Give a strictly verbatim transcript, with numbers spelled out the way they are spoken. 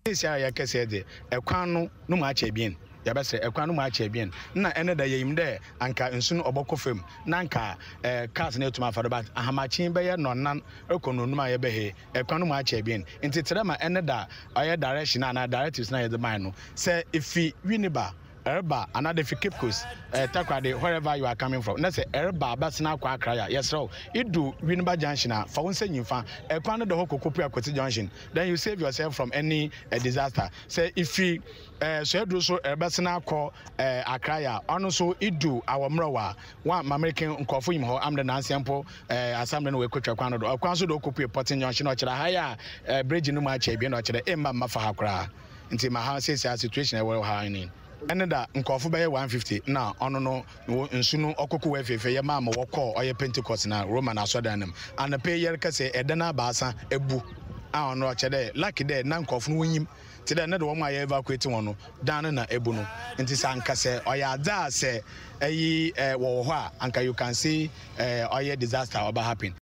This year ya kese de ekwan no no ma ache bien ya bese ekwan no ma ache bien na ene da yeyim de anka nsu no obokofem na anka eh cars na etuma fado ba ahamachin be ye nonnan ekononum aye be he ekwan no ma ache bien nti tere ma ene da oye direction na directives na ye the man no say ifi winiba Erba another fi Cape Coast uh, takwade wherever you are coming from na say erba basina kwa akraya yes so idu Winneba junction a fa wonse nyimfa ekwan no de hokokopu akwati junction then you save yourself from any uh, disaster say if you uh, so edu so erbasina akọ uh, akraya ono so idu awomrowa one American nkofo yim ho am the nansempo uh, assembly no we kwatwa kwan no do kwan so do kopu porting junction no kira haya uh, bridge no ma cha bi no kira emma mafa hakra nti ma ha say situation e we ha ni and that nkofo be one fifty na ono no nsu no okoko we fefe ye ma ma wokọ oye Pentecost na Roman asodanam and pay yer ka say edena baasa ebu a ono chede lucky there na nkofo no wonyim ti da na de wo ma ye evacuate won no dan na ebu no nti sanka say oya da say eyi wo ho a anka you can see oye disaster oba happen.